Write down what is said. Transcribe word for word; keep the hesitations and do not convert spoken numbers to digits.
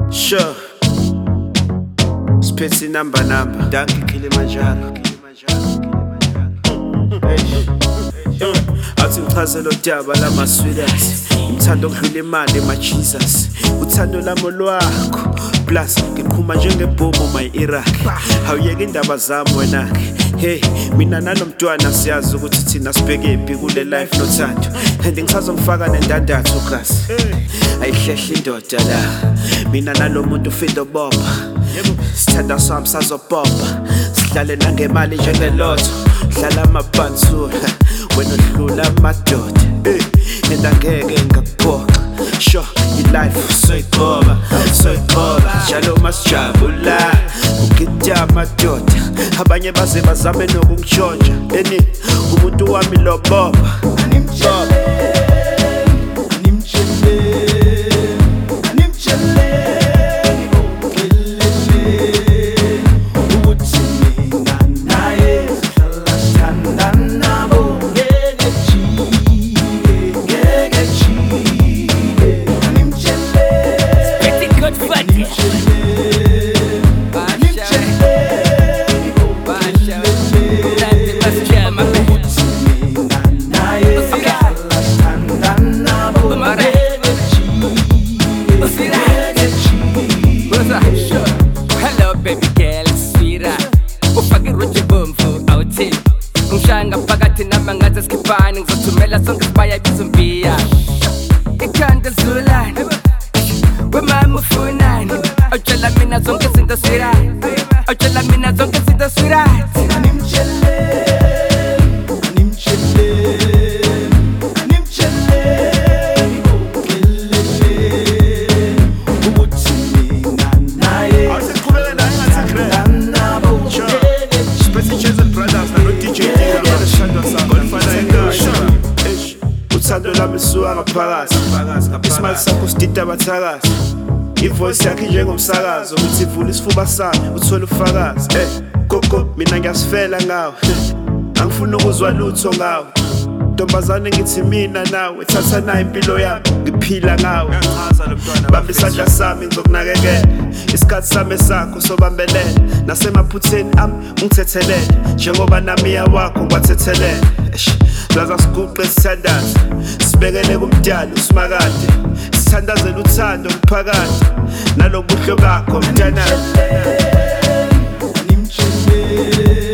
Sure. Spitzy number number. Danke Kilimanjaro. Athi ngichazela udaba lama sweeters. Ngithanda ukudlula imali ma Jesus. Uthando lami lwakho. Plus ngiqhuma njengebhomu my Iraq. Awuyeke indaba zami wena ke. Hey, mina nanomntwana siyazi ukuthi thina sibhekephi kule life nothando. And ngisazomfaka nendandatho kasi. Ayihlehle indoda la. Mina nalomuntu ufindo bomba. Sithanda sami sazobomba. Sihlale nangemali njengelotho. Dlala amabhansula. Wena udlula amadoda. Eh, nenda ngeke ngakuphoxa. Sure, i-life soyigoba, soyigoba. Njalo masijabula. Ukitya amadoda. Abanye baze bazame nokungitshontsha. Eni umuntu wami loboba. Hello baby girl, sweeter. Ufake roje bomfu awuthini. Ngishanga phakathi nama ngathi skiphani ngizothumela sonke sibaya bizombia. Ikhanda zulani. Wemama ufunani. Awutshela mina zonke izinto sweetheart. Awutshela mina zonke izinto sweetheart. Uthando lami suka ngaphakathi. Isimali sakho sidida abathakazi. Ivoice yakhe njengomsakazo ukuthi ivule isifuba sami uthola ufakazi. Eh, gogo mina ngiyasifela ngawe. Angifuni ukuzwa lutho ngawe. Ntombazane ngithi mina nawe thatha nayo impilo yami ngiphila ngawe. Bamba isandla sami ngizokunakekela. Isikhathi sami sakho sobambelele. Nasemaphutheni ami ungithethelele. Njengoba nami yakho ngwathethelele. Blaza siguqe sithandaze. Sibekele kumdali usimakade. Sithandazela uthando umphakathi. Nalobuhlo bakho mntanami.